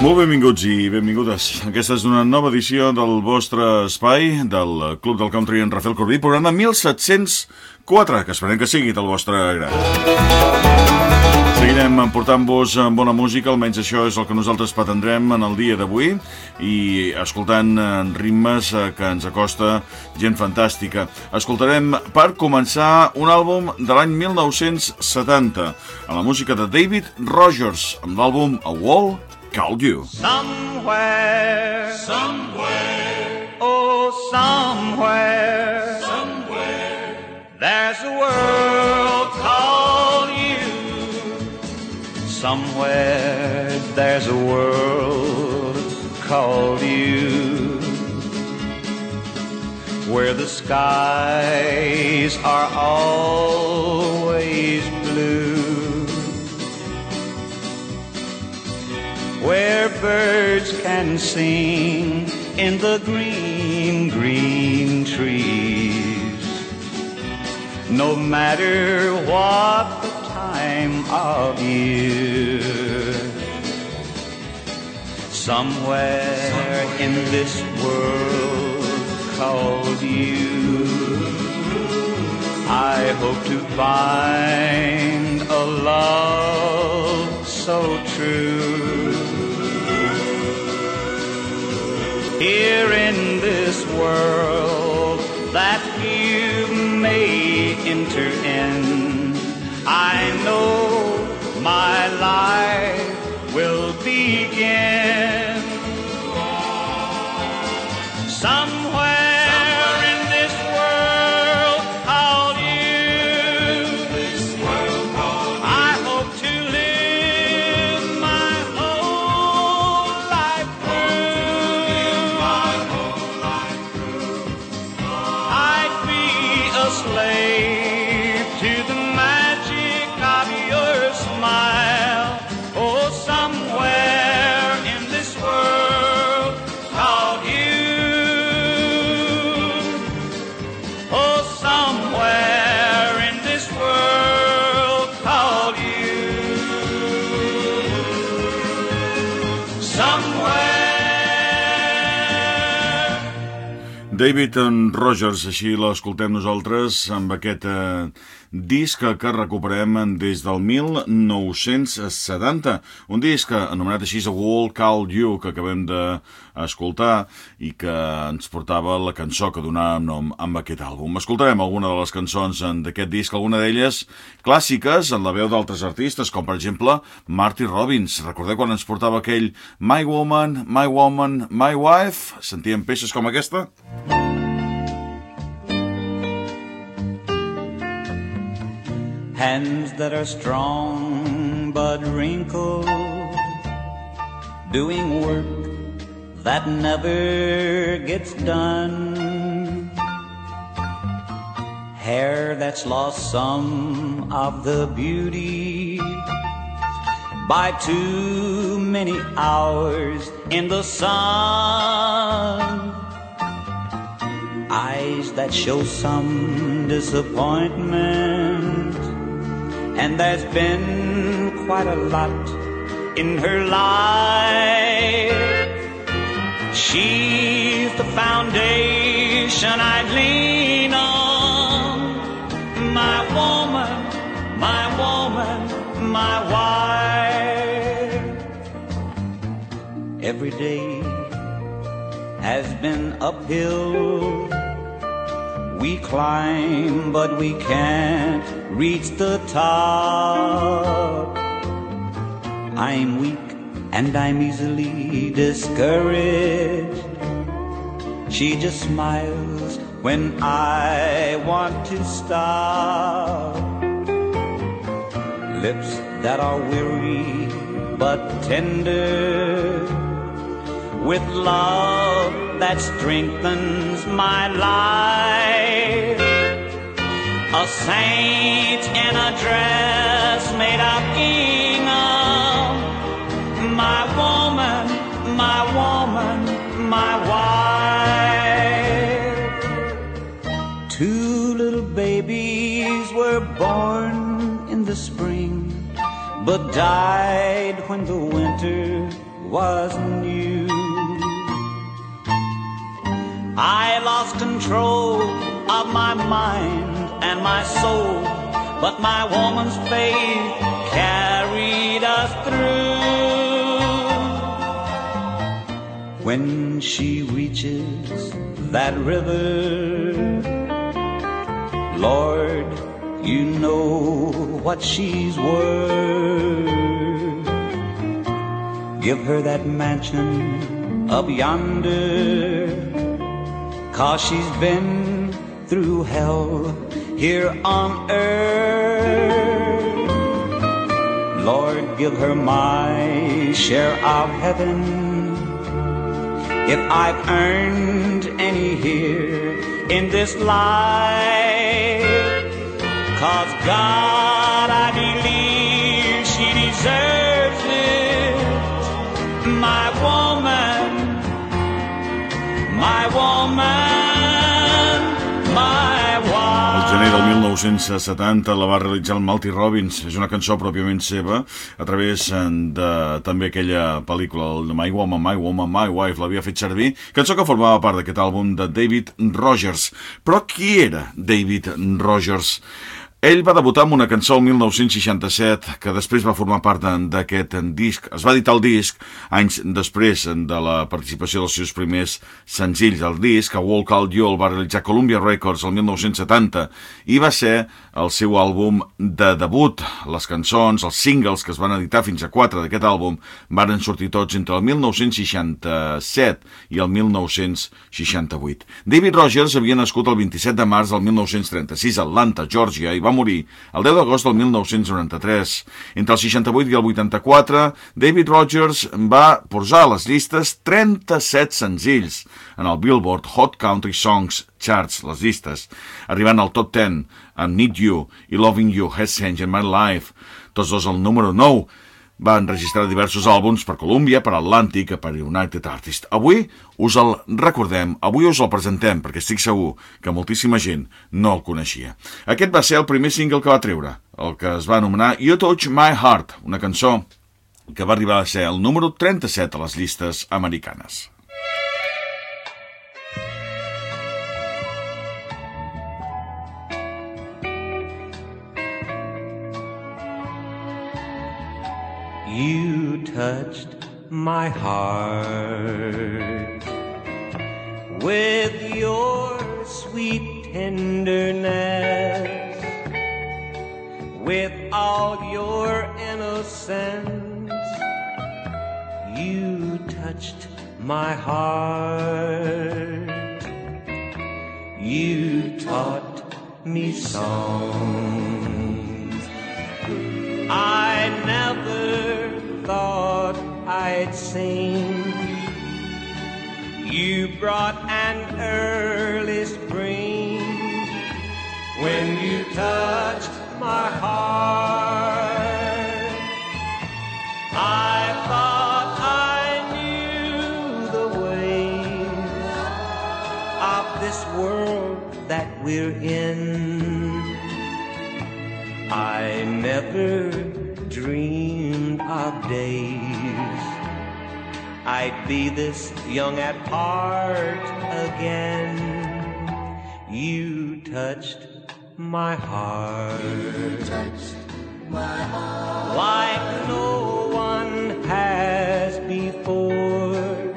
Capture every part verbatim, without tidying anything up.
Molt benvinguts i benvingudes. Aquesta és una nova edició del vostre espai del Club del Country en Rafael Corbí, programa mil set-cents quatre, que esperem que sigui del vostre grat. Seguirem portant-vos bona música, almenys això és el que nosaltres pretendrem en el dia d'avui, i escoltant ritmes que ens acosta gent fantàstica. Escoltarem, per començar, un àlbum de l'any mil nou-cents setanta, amb la música de David Rogers, amb l'àlbum A Wall Called You. Somewhere, somewhere, oh somewhere, somewhere, there's a world called you. Somewhere there's a world called you, where the skies are always blue, where birds can sing in the green, green trees, no matter what the time of year. Somewhere in this world called you, I hope to find a love so true. Here in this world that you may enter in, I know my life will begin. Somewhere in this world called you, I hope to live my whole life through. I'd be a slave to the magic of your smile. Oh, somewhere in this world called you. Oh, somewhere in this world called you. Somewhere. David Rogers, així l'escoltem nosaltres amb aquest eh, disc que recuperem des del mil nou-cents setanta, un disc anomenat així A Wall Called You, que acabem d'escoltar i que ens portava la cançó que donàvem nom amb aquest àlbum. Escoltarem alguna de les cançons d'aquest disc, alguna d'elles clàssiques en la veu d'altres artistes, com per exemple Marty Robbins. Recordeu quan ens portava aquell My Woman, My Woman, My Wife? Sentíem peces com aquesta? Hands that are strong but wrinkled, doing work that never gets done. Hair that's lost some of the beauty by too many hours in the sun. Eyes that show some disappointment, and there's been quite a lot in her life. She's the foundation I lean on, my woman, my woman, my wife. Every day has been uphill. We climb, but we can't reach the top. I'm weak and I'm easily discouraged. She just smiles when I want to stop. Lips that are weary but tender, with love that strengthens my life. A saint in a dress made of gingham, my woman, my woman, my wife. Two little babies were born in the spring, but died when the winter was new. I lost control of my mind and my soul, but my woman's faith carried us through. When she reaches that river, Lord, you know what she's worth. Give her that mansion up yonder, 'cause she's been through hell here on earth. Lord, give her my share of heaven, if I've earned any here in this life. 'Cause God, I believe she deserves it. My woman, my woman, my wife. El gener del mil nou-cents setanta la va realitzar el Malty Robbins. És una cançó pròpiament seva a través de també aquella pel·lícula, el My Woman, My Woman, My Wife, l'havia fet servir, cançó que formava part d'aquest àlbum de David Rogers. Però qui era David Rogers? Ell va debutar amb una cançó el mil nou-cents seixanta-set que després va formar part d'aquest disc. Es va editar el disc anys després de la participació dels seus primers senzills. El disc, A Walk Called You, el va realitzar Columbia Records el mil nou-cents setanta i va ser el seu àlbum de debut. Les cançons, els singles que es van editar fins a quatre d'aquest àlbum van sortir tots entre el mil nou-cents seixanta-set i el mil nou-cents seixanta-vuit. David Rogers havia nascut el vint-i-set de març del mil nou-cents trenta-sis a Atlanta, Georgia, i va morir el deu d'agost del mil nou-cents noranta-tres. Entre el seixanta-vuit i el vuitanta-quatre, David Rogers va posar a les llistes trenta-set senzills en el Billboard Hot Country Songs Charts, les llistes, arribant al top deu amb Need You i Loving You Has Changed My Life, tots dos al número nou. Va enregistrar diversos àlbums per Columbia, per Atlantic, per United Artists. Avui us el recordem, avui us el presentem, perquè estic segur que moltíssima gent no el coneixia. Aquest va ser el primer single que va treure, el que es va anomenar You Touch My Heart, una cançó que va arribar a ser el número trenta-set a les llistes americanes. You touched my heart with your sweet tenderness, with all your innocence. You touched my heart. You taught me songs I never thought I'd sing. You brought an early spring when you touched my heart. I thought I knew the ways of this world that we're in. I never dreamed of days I'd be this young at heart again. You touched my heart, you touched my heart like no one has before.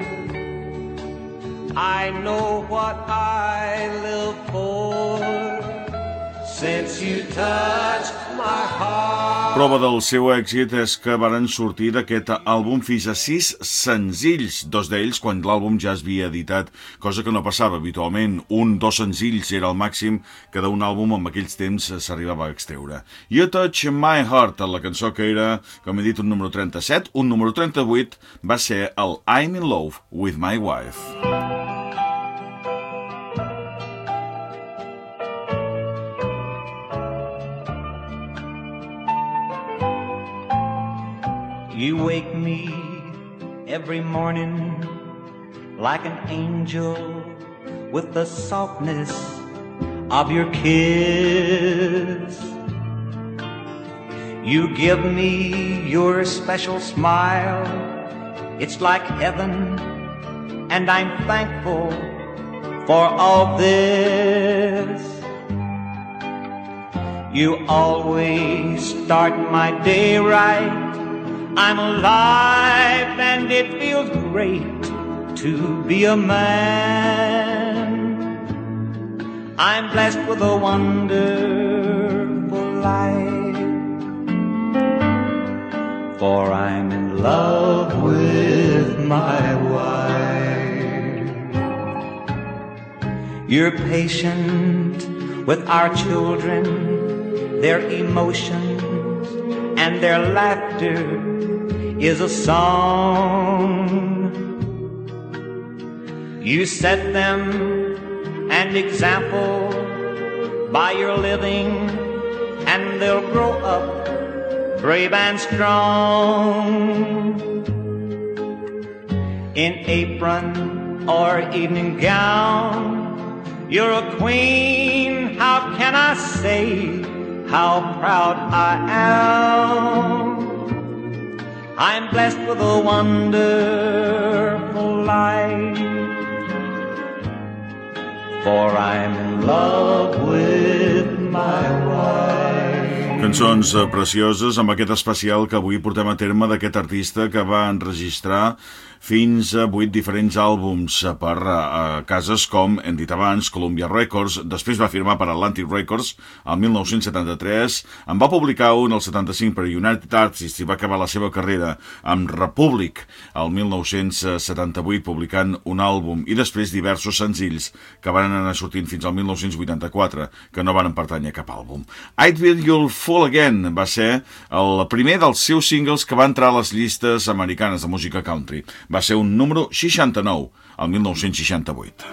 I know what I live for since you touched my heart. Prova del seu èxit és que varen sortir d'aquest àlbum fins a sis senzills, dos d'ells quan l'àlbum ja es havia editat, cosa que no passava habitualment. Un, dos senzills era el màxim que d'un àlbum en aquells temps s'arribava a extreure. You Touch My Heart, la cançó que era, com he dit, un número trenta-set, un número trenta-vuit va ser el I'm in Love with My Wife. You wake me every morning like an angel with the softness of your kiss. You give me your special smile It's like heaven, and I'm thankful for all this. You always start my day right. I'm alive and it feels great to be a man. I'm blessed with a wonderful life, for I'm in love with my wife. You're patient with our children, their emotions and their laughter is a song. You set them an example by your living, and they'll grow up brave and strong. In apron or evening gown, you're a queen. How can I say how proud I am? I'm blessed with a wonderful life, for I'm in love with my wife. Cançons precioses amb aquest especial que avui portem a terme d'aquest artista que va enregistrar fins a vuit diferents àlbums per a cases com, hem dit abans, Columbia Records, després va firmar per Atlantic Records el mil nou-cents setanta-tres, en va publicar un el setanta-cinc per United Artists i va acabar la seva carrera amb Republic el mil nou-cents setanta-vuit publicant un àlbum i després diversos senzills que van anar sortint fins al mil nou-cents vuitanta-quatre que no van pertànyer a cap àlbum. I'd Will You'll Fall Again va ser el primer dels seus singles que va entrar a les llistes americanes de música country. Va ser un número seixanta-nou, el mil nou-cents seixanta-vuit.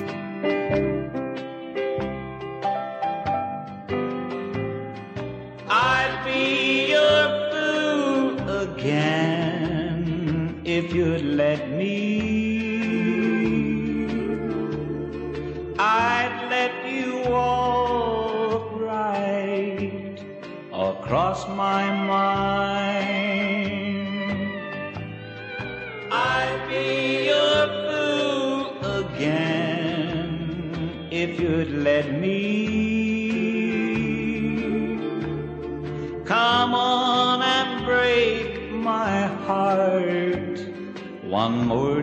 I'd be your fool again if you'd let me. I'd let you walk right across my mind. I'd be your fool again if you'd let me. Come on and break my heart one more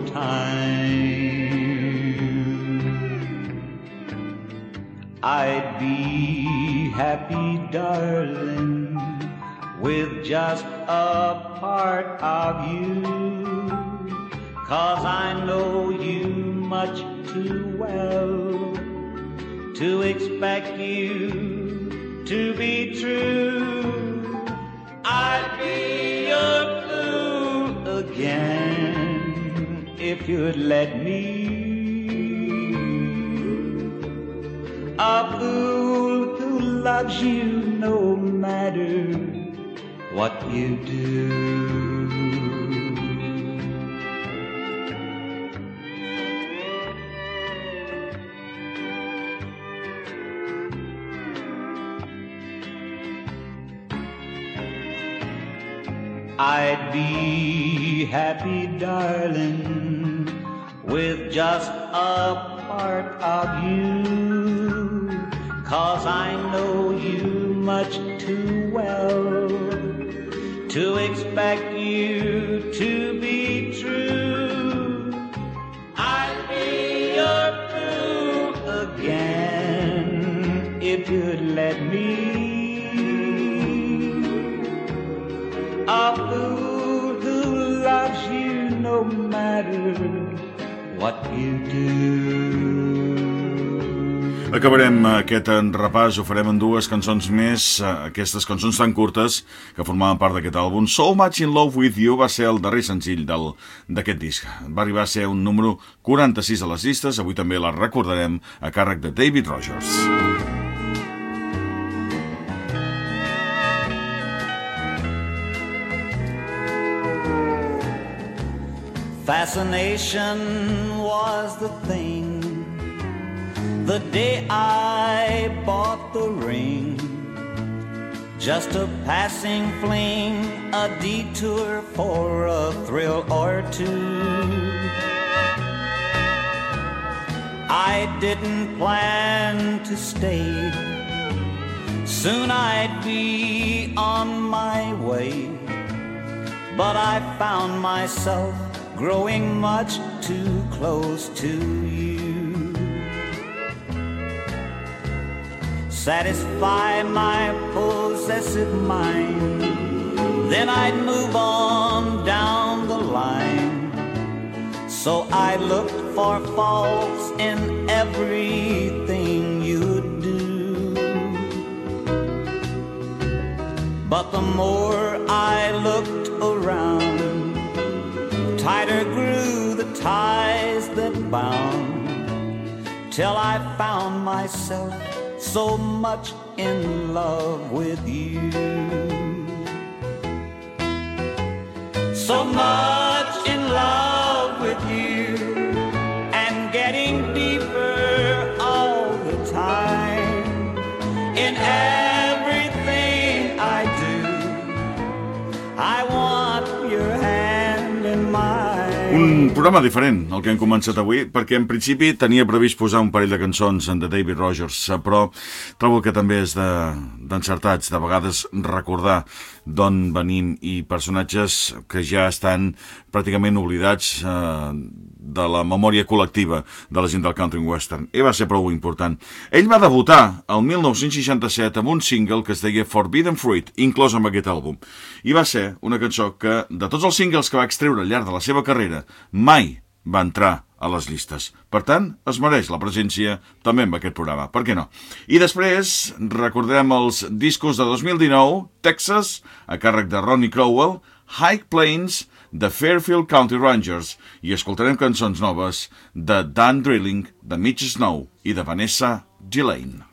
time. I'd be happy, darling, with just a part of you, 'cause I know you much too well to expect you to be true. I'd be your fool again if you'd let me. A fool who loves you no matter what you do. I'd be happy, darling, with just a part of you, 'cause I know you much too well to expect you to be true. I'd be your fool again if you'd let me. A fool who loves you no matter what you do. Acabarem aquest repàs, ho farem en dues cançons més, aquestes cançons tan curtes que formaven part d'aquest àlbum. So Much in Love with You va ser el darrer senzill d'aquest disc. Va arribar a ser un número quaranta-sis a les llistes, avui també la recordarem a càrrec de David Rogers. Fascination was the thing the day I bought the ring. just a passing fling, a detour for a thrill or two. I didn't plan to stay, soon I'd be on my way, but I found myself growing much too close to you. Satisfy my possessive mind, then I'd move on down the line. So I looked for faults in everything you'd do, but the more I looked around, tighter grew the ties that bound, till I found myself so much in love with you. So much in love with you, and getting deeper all the time. In everything I do, I want your hand in mine. Un programa diferent, el que hem començat avui, perquè en principi tenia previst posar un parell de cançons de David Rogers, però trobo que també és d'encertats, de, de vegades recordar d'on venim i personatges que ja estan pràcticament oblidats eh, de la memòria col·lectiva de la gent del country western. I va ser prou important. Ell va debutar el mil nou-cents seixanta-set amb un single que es deia Forbidden Fruit, inclòs amb aquest àlbum. I va ser una cançó que, de tots els singles que va extreure al llarg de la seva carrera, mai va entrar a les llistes. Per tant, es mereix la presència també en aquest programa. Per què no? I després recordarem els discos de dos mil dinou, Texas, a càrrec de Ronnie Crowell, High Plains, de Fairfield County Rangers, i escoltarem cançons noves de Dan Drilling, de Mitch Snow i de Vanessa Gillane.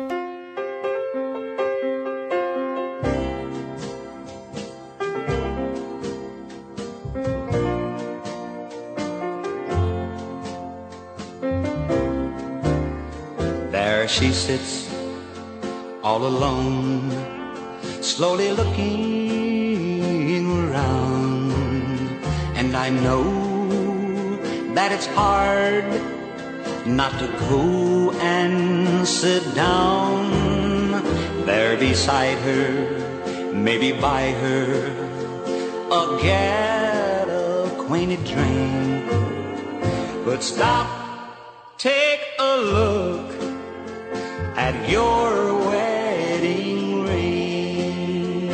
There she sits, all alone, slowly looking around. And I know that it's hard not to go and sit down there beside her, maybe buy her a get-acquainted drink. But stop, take a look at your wedding ring.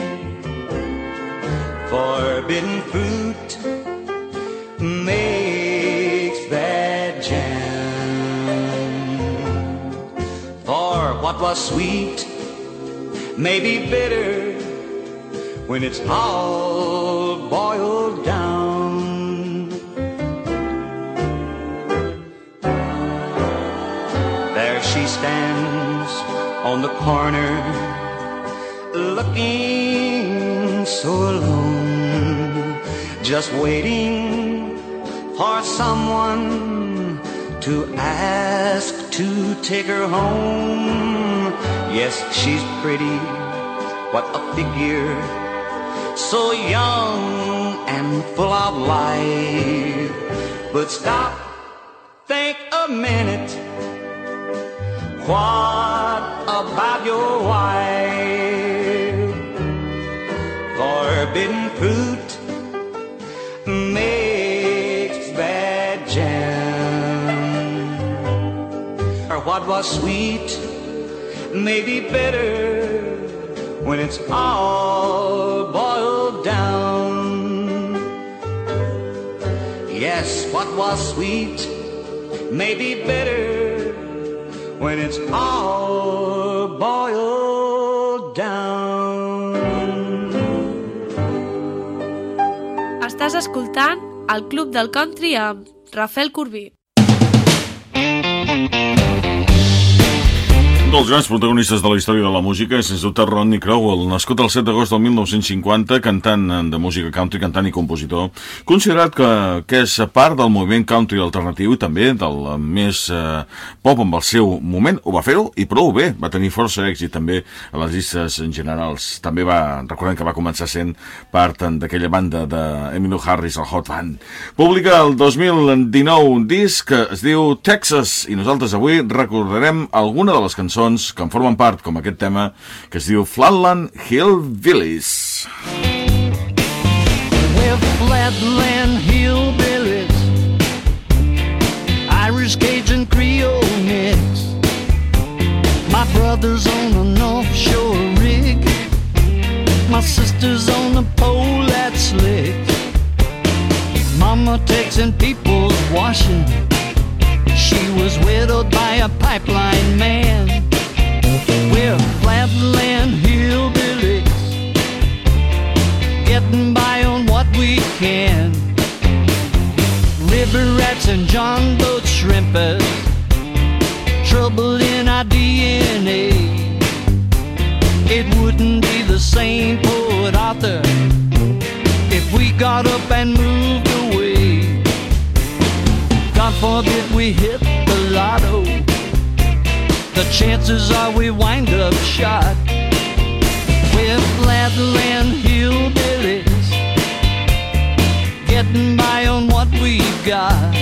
Forbidden fruit makes that jam. For what was sweet may be bitter when it's all boiled down. There she stands on the corner, looking so alone, just waiting for someone to ask to take her home. Yes, she's pretty, what a figure, so young and full of life. But stop, think a minute, what about your wife? Forbidden fruit makes bad jam. Or what was sweet may be bitter when it's all boiled down. Yes, what was sweet may be bitter when it's all boiled down. Estàs escoltant el Club del Country amb Rafael Corbí. Un dels grans protagonistes de la història de la música és, sens dubte, Ronnie Crowell, nascut el set d'agost del mil nou-cents cinquanta, cantant de música country, cantant i compositor, considerat que, que és part del moviment country alternatiu i també del més eh, pop amb el seu moment. Ho va fer-ho i prou bé, va tenir força èxit també a les llistes en generals. També va, recordem que va començar sent part d'aquella banda d'Emmylou Harris, el Hot Band. Publica el dos mil dinou un disc que es diu Texas i nosaltres avui recordarem alguna de les cançons que en formen part, com aquest tema que es diu Flatland Hillbillies. Well, Flatland Hillbillies, Irish, Cajun, Creole mix. My brother's on the North Shore rig, my sister's on the pole that's slick. Mama Texan, people's washing, she was widowed by a pipeline man. We're Flatland Hillbillies, getting by on what we can. River rats and John boat shrimpers, trouble in our D N A. It wouldn't be the same poet author if we got up and moved away. God forbid we hit the lotto, the chances are we wind up shot. We're Flatland Hillbillies, getting by on what we've got.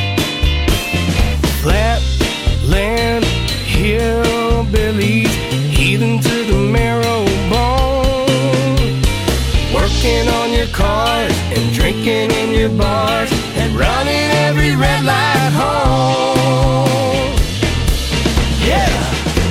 Flatland Hillbillies, heathen to the marrow bone, working on your cars and drinking in your bars and running every red light home. Yeah.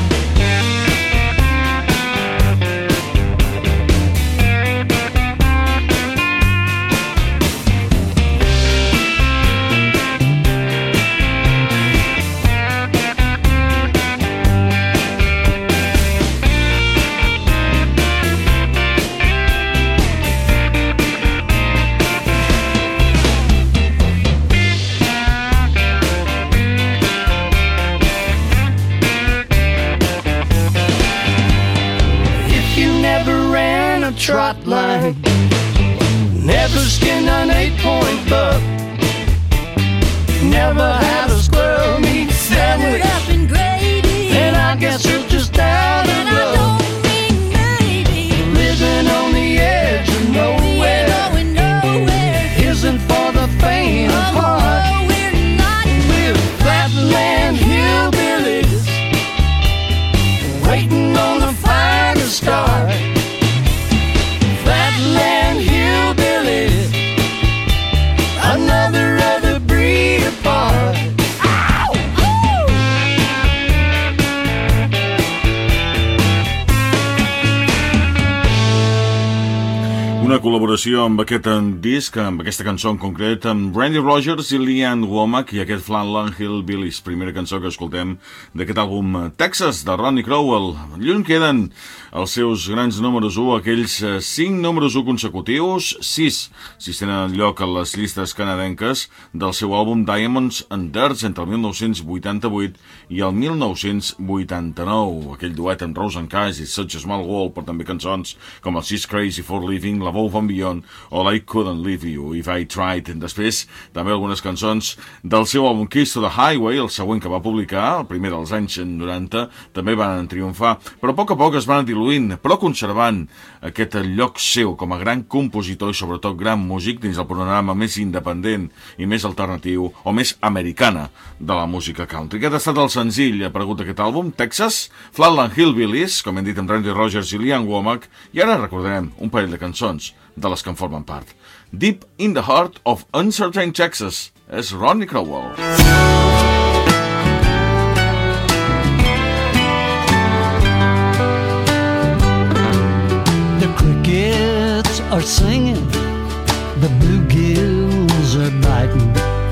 Trot line, never skinned an eight-point buck, never had a squirrel meat sandwich, and I guess you're just out of luck, living on the edge of nowhere, isn't for the faint of heart. We're Flatland Hillbillies, waiting on the finest star. Flatland Hillbillies, another other breed apart. Ow! Una col·laboració amb aquest disc, amb aquesta cançó en concret, amb Randy Rogers i Lee Ann Womack i aquest Flatland Hillbillies, primera cançó que escoltem d'aquest àlbum Texas, de Ronnie Crowell. Lluny queden els seus grans números u, aquells cinc números u consecutius, sis si tenen lloc a les llistes canadenques del seu àlbum Diamonds and Dirts entre el mil nou-cents vuitanta-vuit i el mil nou-cents vuitanta-nou. Aquell duet amb Rose and Cash i Such a Small World, però també cançons com el She's Crazy for Living, La Above and Beyond o I Couldn't Leave You If I Tried. Després també algunes cançons del seu àlbum Kiss to the Highway, el següent que va publicar, el primer dels anys noranta, també van triomfar, però a poc a poc es van diluint, però conservant aquest lloc seu com a gran compositor i sobretot gran músic dins el panorama més independent i més alternatiu o més americana de la música country. Aquest ha estat el senzill aparegut d'aquest àlbum, Texas, Flatland Hillbillies, com hem dit amb Randy Rogers i Lee Ann Womack, i ara recordarem un parell de cançons de les que en formen part. Deep in the Heart of Uncertain Texas és Ronnie Crowell. The crickets are singing, the bluegills are biting,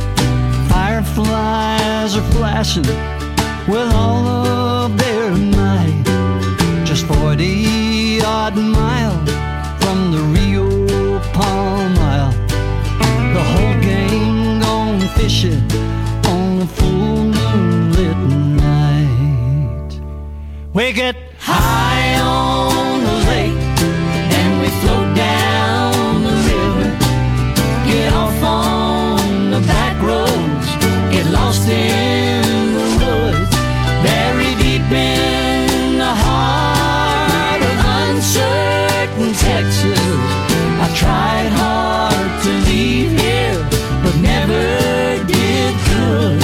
fireflies are flashing with all of their might. Just forty odd miles from the Rio Palm Isle, the whole gang gone fishing on a full moonlit night. We get high on the lake and we float down the river, get off on the back roads, get lost in the woods, buried deep in the heart of uncertain Texas. I tried hard to leave here, but never did good.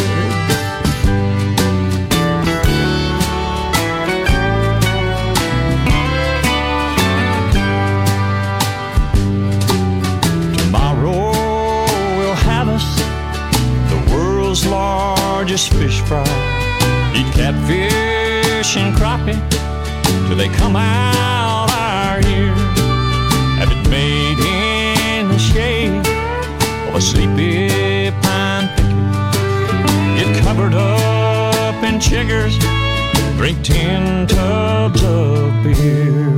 Largest fish fry, eat catfish and crappie till they come out our ear. Have it made in the shade of a sleepy pine thicket. Get covered up in chiggers, drink ten tubs of beer.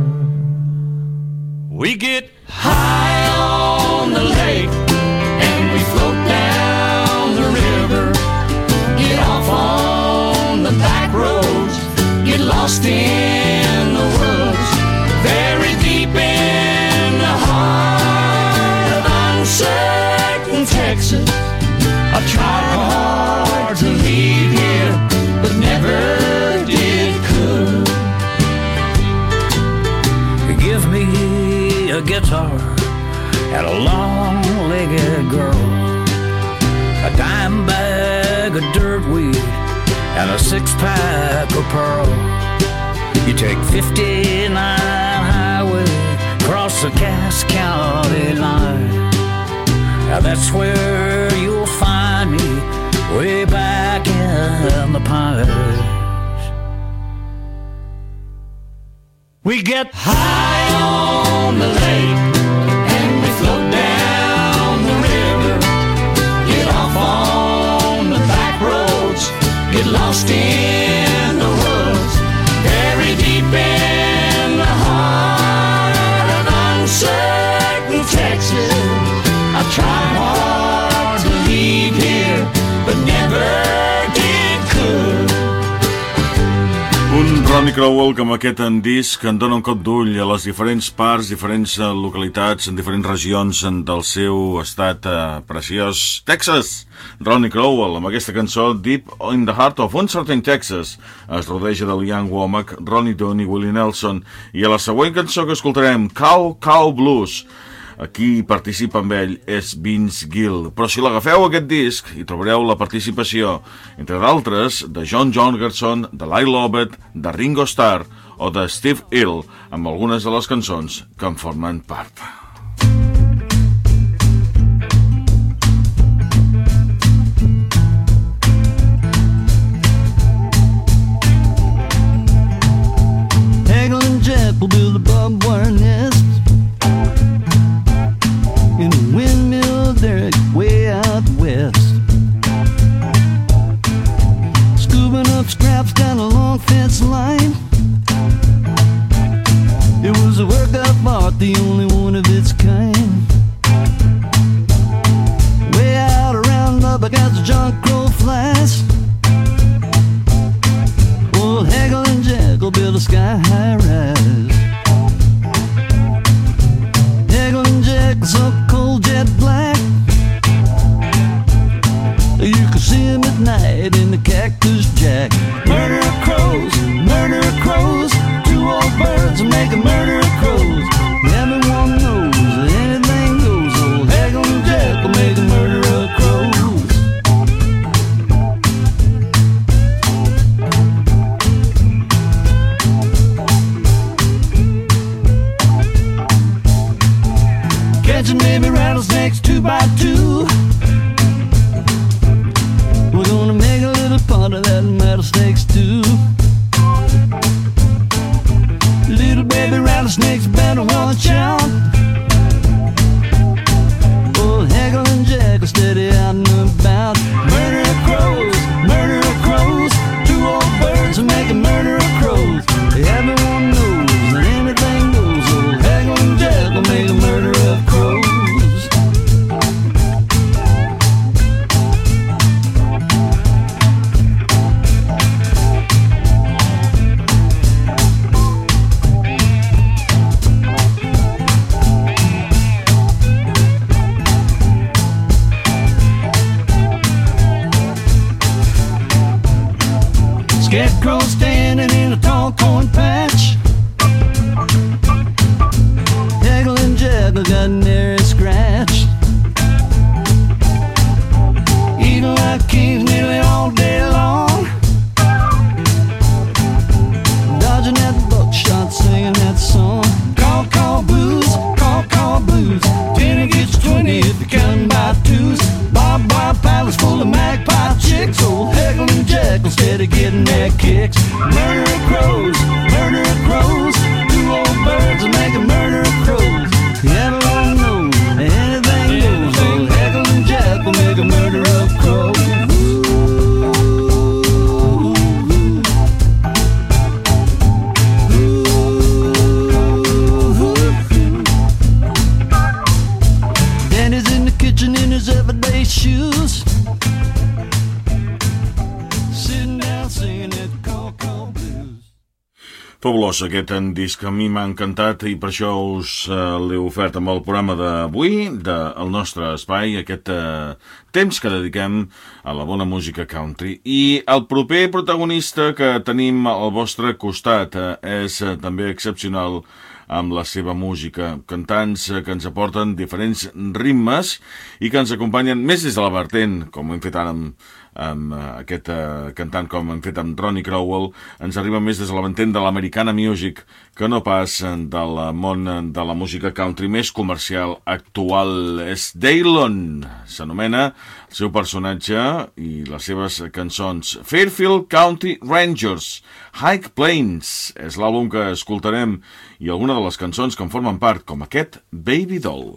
We get high on the lake and we float down the river, get off on the back roads, get lost in the woods, very deep in the heart of uncertain Texas. I tried hard to leave here, but never did could. Give me a guitar and a long-legged girl, a dime bag of dirt weed and a six-pack of pearl. You take fifty-nine highway, cross the Cass County line. Now that's where you'll find me, way back in the pines. We get high on the lake and we float down the river, get off on the back roads, get lost in the woods, very deep in the heart of uncertain Texas. I tried hard to leave here, but never did could. Un Ronnie Crowell que amb aquest en disc en dona un cop d'ull a les diferents parts, diferents localitats, en diferents regions del seu estat eh, preciós, Texas. Ronnie Crowell, amb aquesta cançó Deep in the Heart of Uncertain Texas, es rodeja del Young Womack, Ronnie Dunn i Willie Nelson. I a la següent cançó que escoltarem, Cow Cow Blues. Aquí participa amb ell és Vince Gill, però si l'agafeu aquest disc hi trobareu la participació, entre d'altres, de John Jongerson, de Lyle Lovett, de Ringo Starr o de Steve Earle, amb algunes de les cançons que en formen part. Hagel and Jeff will build a barbed wire nest in a windmill derrick way out west, scooping up scraps down a long fence line. It was a work of art, the only one of its kind. Way out around up against the John Crow flies, old Hagel and Jekyll built a sky-high rise. Hagel and Jekyll, so cold jet black, you can see him at night in the Cactus Jack. Murder of crows, murder of crows, two old birds make a murder of crows. Everyone knows that anything goes, old Hagel and Jekyll make a murder of crows. Catching baby rattlesnakes two by two, we're gonna make a little part of that rattlesnake stew. Little baby rattlesnakes better watch out. Old Hagel and Jekyll steady out and about. Murder of crows, murder of crows, two old birds make a murder of crows. Everyone knows that anything goes, old Hagel and Jekyll make a murder of crows. crow standing in a tall corn patch. Hegel and Jekyll got nary scratched. Eating like kings nearly all day long, dodging that buckshot, singing that song. Call, call blues, call, call blues. Ten against twenty if you're counting by twos. Bob Bob palace full of magpie chicks. Old Hegel and Jekyll steady getting their kicks. Murder of crows, murder of crows. Two old birds will make a murder of crows. Everyone knows anything goes. Old Hegel and Jekyll make a murder of crows. Danny's in the kitchen in his everyday shoes, sitting down singing that call, call blues. Fabulós, aquest en disc a mi m'ha encantat i per això us uh, l'he ofert amb el programa d'avui, del nostre espai, aquest uh, temps que dediquem a la bona música country. I el proper protagonista que tenim al vostre costat uh, és uh, també excepcional amb la seva música, cantants uh, que ens aporten diferents ritmes i que ens acompanyen més des de la vertent, com hem fet ara amb amb uh, aquest uh, cantant, com hem fet amb Ronnie Crowell. Ens arriba més des de la vertent de l'americana music que no pas del món de la música country més comercial actual. És Daylon, s'anomena el seu personatge i les seves cançons. Fairfield County Rangers, High Plains és l'àlbum que escoltarem i alguna de les cançons que en formen part, com aquest Baby Doll.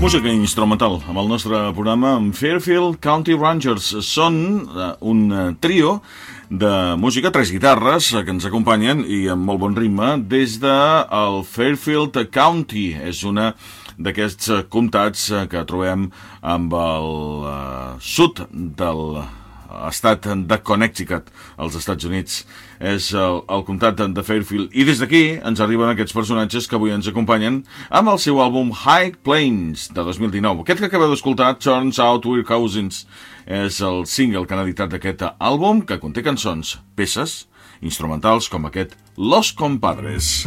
Música instrumental amb el nostre programa amb Fairfield County Rangers. Són un trio de música, tres guitarres que ens acompanyen i amb molt bon ritme des de el Fairfield County. És una d'aquests comtats que trobem amb el sud del estat de Connecticut, als Estats Units. És el, el comtat de Fairfield. I des d'aquí ens arriben aquests personatges que avui ens acompanyen amb el seu àlbum High Plains de dos mil dinou. Aquest que acabeu d'escoltar, Turns Out We're Cousins, és el single que han editat d'aquest àlbum, que conté cançons, peces instrumentals com aquest Los Compadres.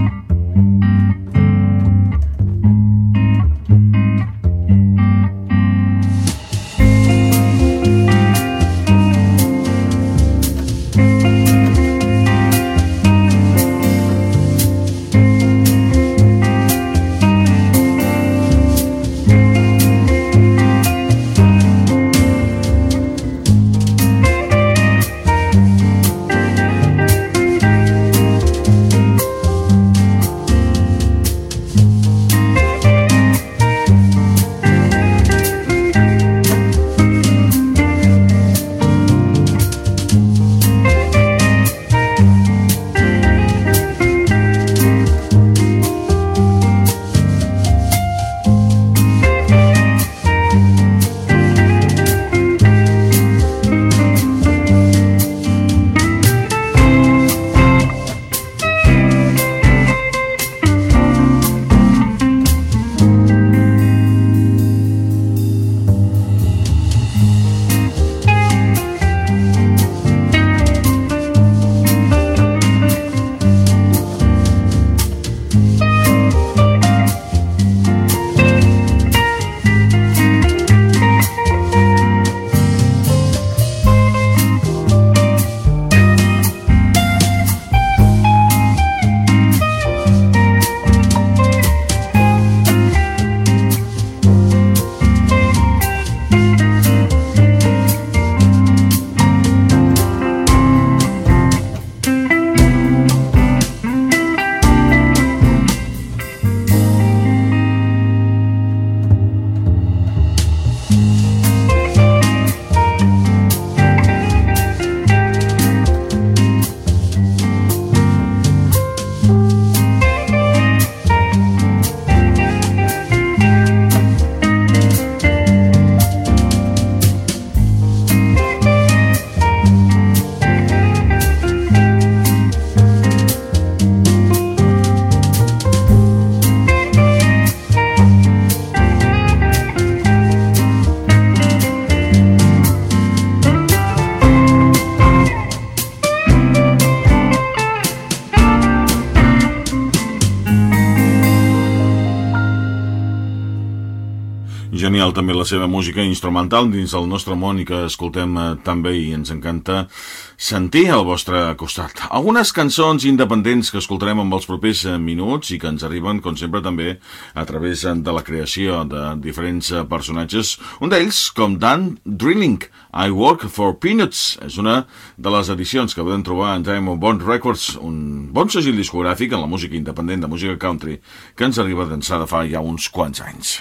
Genial també la seva música instrumental dins del nostre món i que escoltem eh, també i ens encanta sentir al vostre costat. Algunes cançons independents que escoltarem amb els propers eh, minuts i que ens arriben, com sempre, també a través de la creació de diferents eh, personatges. Un d'ells, com Dan Drilling, I Work for Peanuts. És una de les edicions que podem trobar en Diamond Bond Records, un bon segell discogràfic en la música independent de música country que ens arriba d'ençà de fa ja uns quants anys.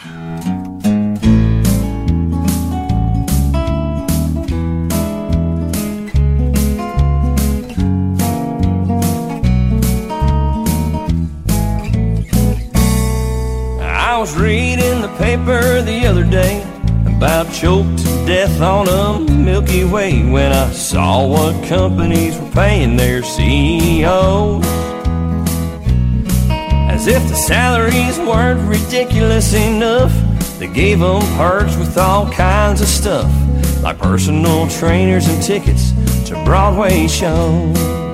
I was reading the paper the other day about choked to death on a Milky Way when I saw what companies were paying their C E Os. As if the salaries weren't ridiculous enough, they gave them perks with all kinds of stuff, like personal trainers and tickets to Broadway shows.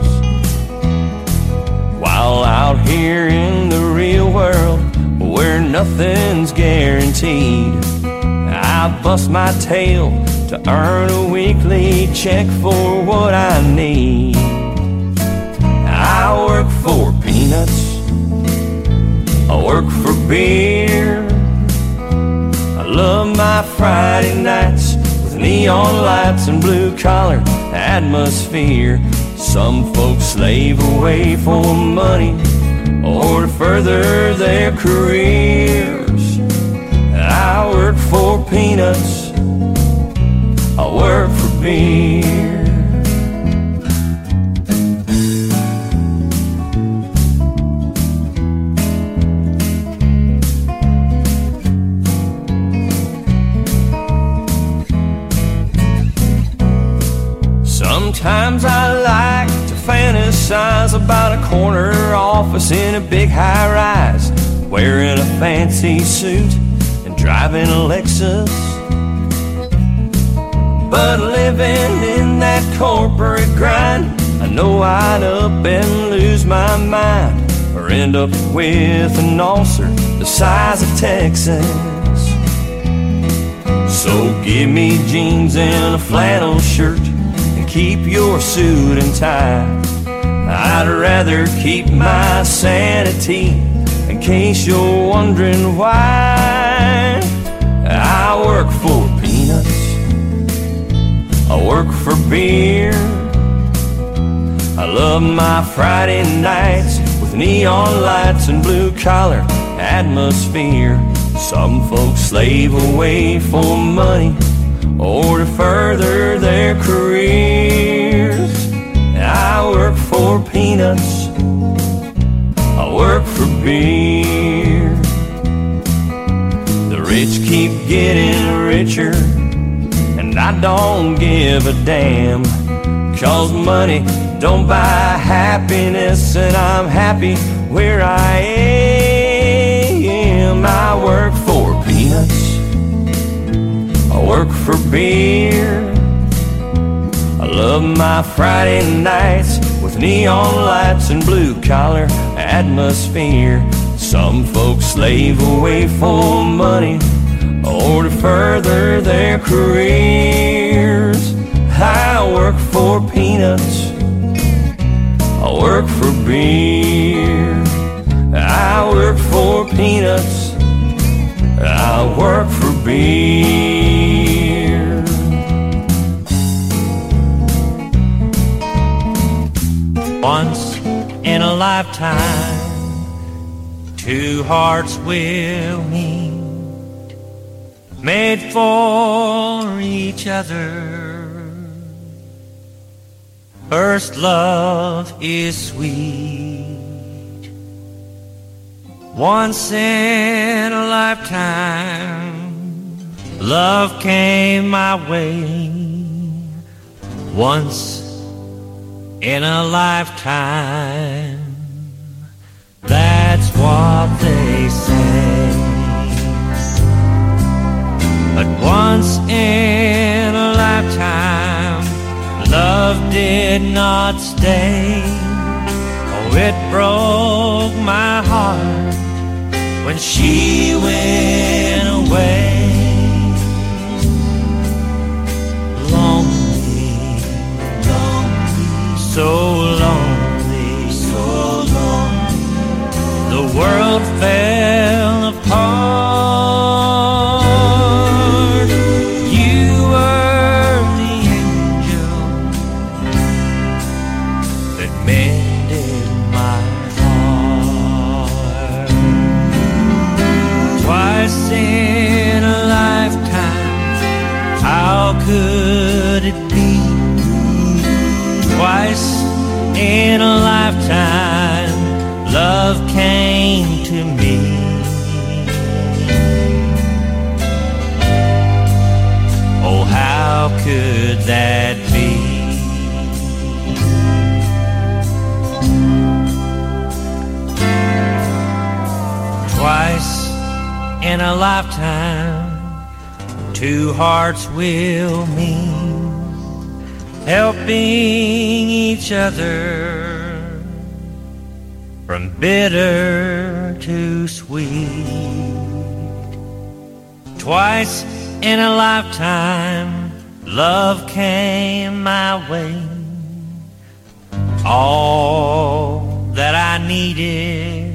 While out here in the real world, where nothing's guaranteed, I bust my tail to earn a weekly check for what I need. I work for peanuts, I work for beer, I love my Friday nights with neon lights and blue-collar atmosphere. Some folks slave away for money or to further their careers. peanuts. I work for beer. Sometimes I like to fantasize about a corner office in a big high-rise, wearing a fancy suit and driving a Lexus. But living in that corporate grind, I know I'd up and lose my mind, or end up with an ulcer the size of Texas. So give me jeans and a flannel shirt, keep your suit and tie. I'd rather keep my sanity, in case you're wondering why. I work for peanuts, I work for beer. I love my Friday nights with neon lights and blue-collar atmosphere. Some folks slave away for money or to further their careers. I work for peanuts, I work for beer. The rich keep getting richer, and I don't give a damn, 'cause money don't buy happiness, and I'm happy where I am. I work for peanuts, I work for beer. I love my Friday nights with neon lights and blue-collar atmosphere. Some folks slave away for money or to further their careers. I work for peanuts, I work for beer. I work for peanuts, I work for beer. Once in a lifetime, two hearts will meet, made for each other. First love is sweet. Once in a lifetime, love came my way. Once in a lifetime, that's what they say. But once in a lifetime, love did not stay. Oh, it broke my heart when she went away. Lonely, lonely, so lonely, so lonely. The world fell apart. You were the angel that mended my heart. Twice in a lifetime, how could it be? Twice in a lifetime, love came to me. Oh, how could that be? Twice in a lifetime, two hearts will meet, helping each other from bitter to sweet. Twice in a lifetime, love came my way. All that I needed,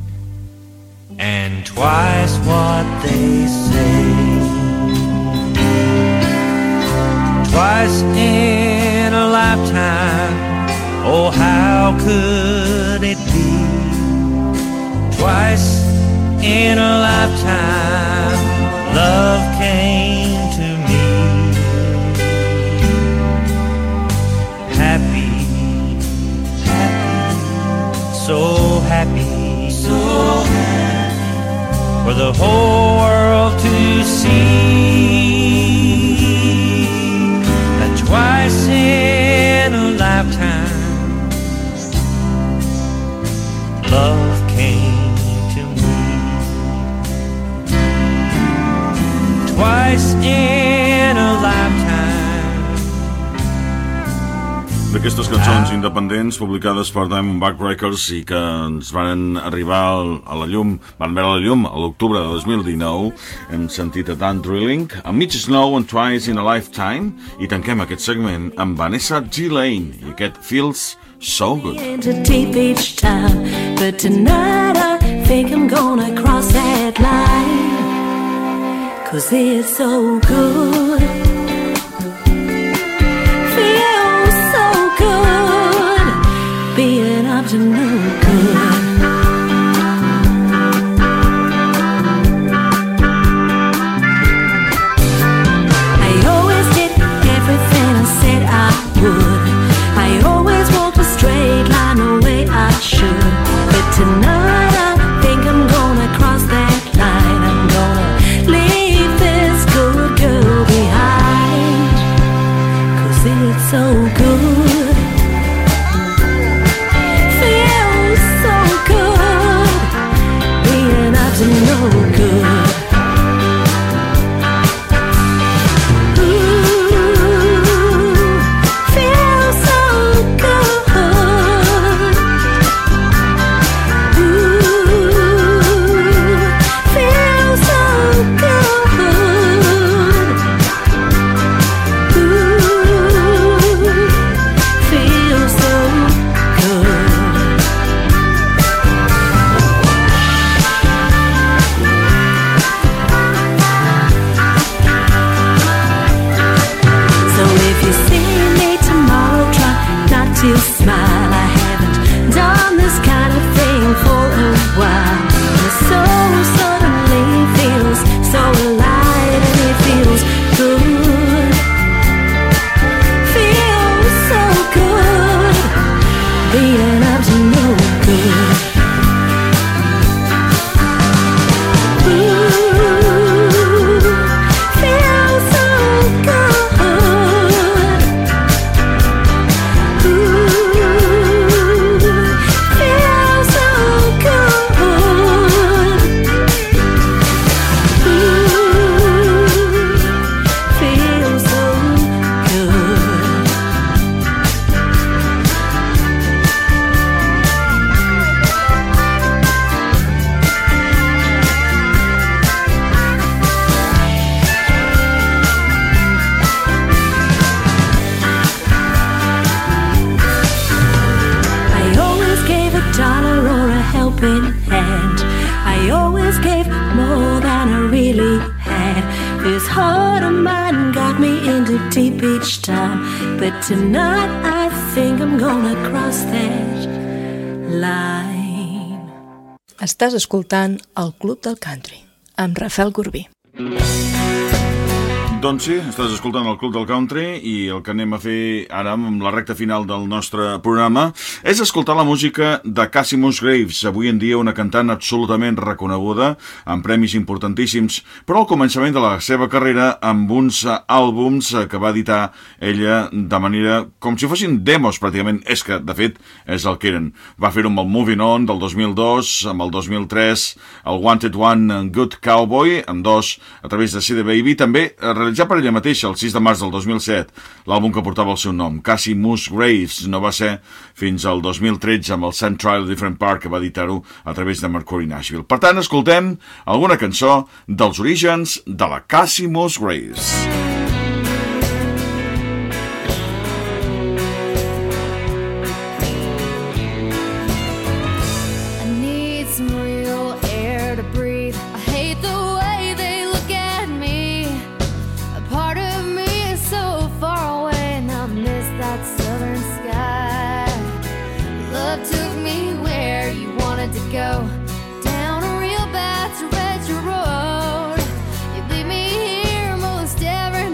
and twice what they say. Twice in a lifetime, oh, how could it be? Twice in a lifetime, love came to the whole world to see. That twice in a lifetime, love came to me. Twice in a lifetime. D'aquestes cançons independents publicades per Diamondback Records i que ens van arribar a la llum, van veure la llum a l'octubre de dos mil dinou, hem sentit a Dan Drilling, a Mitch Snow and Twice in a Lifetime, i tanquem aquest segment amb Vanessa G. Lane i aquest Feels So Good. Deep each time, but tonight I think I'm gonna cross that line, 'cause it's so good. Being up to no good. I always did everything I said I would. I always walked a straight line the way I should. But tonight I think I'm gonna cross that line. I'm gonna leave this good girl behind, 'cause it's so good. No good. To smile, I haven't done this kind of thing for a while. The soul suddenly feels so alive, and it feels good. Feels so good, being up to no good. Hand. I always gave more than I really had. This heart of mine got me into deep each time, but tonight I think I'm gonna cross that line. Estàs escoltant el Club del Country amb Rafael Corbí. Doncs sí, estàs escoltant el Club del Country i el que anem a fer ara amb la recta final del nostre programa és escoltar la música de Cassie Musgraves, avui en dia una cantant absolutament reconeguda, amb premis importantíssims, però al començament de la seva carrera amb uns àlbums que va editar ella de manera com si fossin demos pràcticament, és que de fet és el que eren. Va fer-ho amb el Moving On del dos mil dos, amb el dos mil tres el Wanted One Good Cowboy, amb dos a través de C D Baby, també realitzat per ella mateixa el sis de març del dos mil set, l'àlbum que portava el seu nom, Cassie Musgraves. No va ser fins al dos mil tretze amb el Central Different Park que va editar-ho a través de Mercury Nashville. Per tant, escoltem alguna cançó dels orígens de la Cassie Musgraves. Go down a real bad retro road. You leave me here most every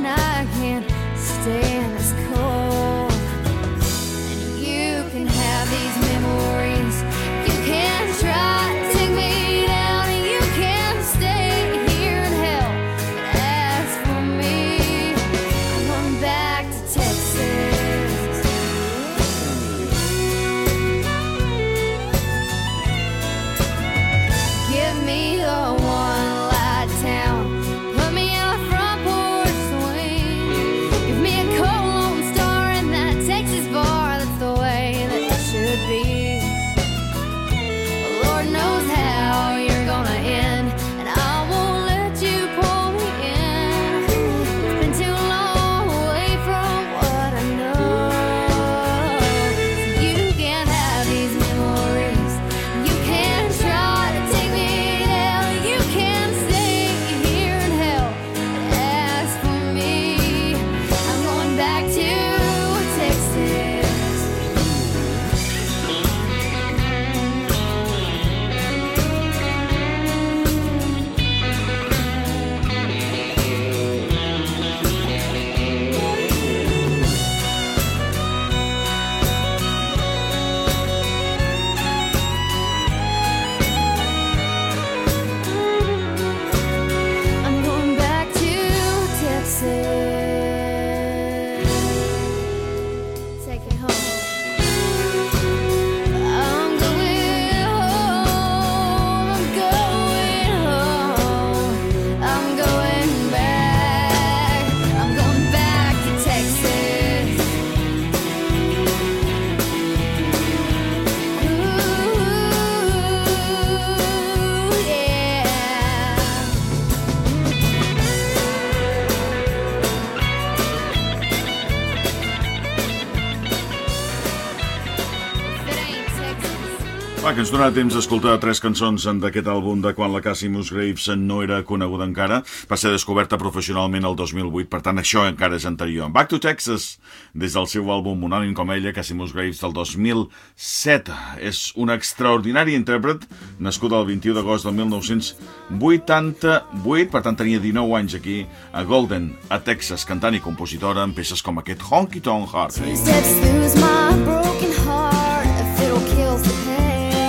Clar, que ens donarà temps d'escoltar tres cançons d'aquest àlbum de quan la Cassie Musgraves no era coneguda encara. Va ser descoberta professionalment el dos mil vuit, per tant això encara és anterior. Back to Texas, des del seu àlbum monònim com ella, Cassie Musgraves del dos mil set. És una extraordinària intèrpret, nascuda el vint-i-u d'agost del mil nou-cents vuitanta-vuit, per tant tenia dinou anys aquí a Golden, a Texas, cantant i compositora amb peces com aquest Honky Tonk Heart. Two steps lose my broken heart, a fiddle kills the pain.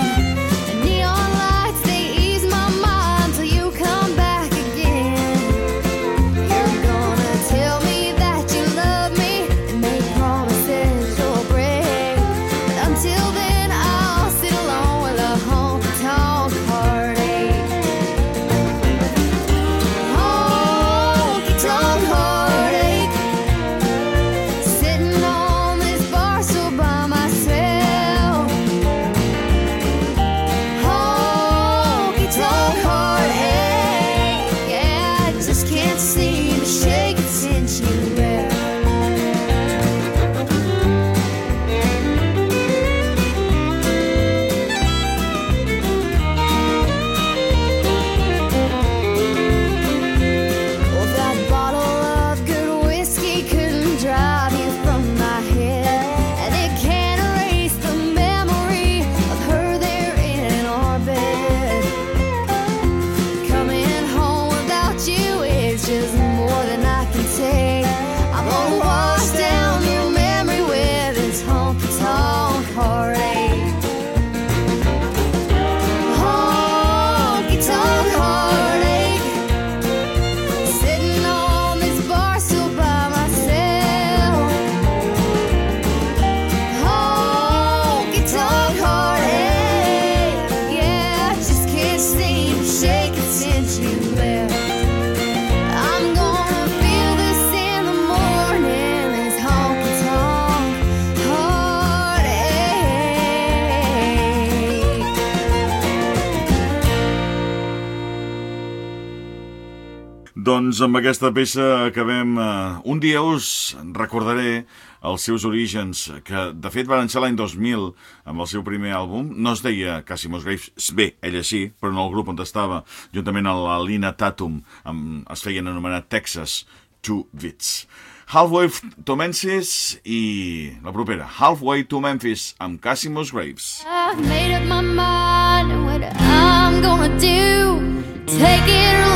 Doncs amb aquesta peça acabem. Uh, un dia us recordaré els seus orígens, que de fet van ser l'any dos mil amb el seu primer àlbum. No es deia Cassie Musgraves, bé, ella sí, però en el grup on estava, juntament amb la Lina Tatum, amb, es feien anomenar Texas Two Bits. Halfway to Memphis i la propera, Halfway to Memphis amb Cassie Musgraves. I've made up my mind what I'm gonna do. Take it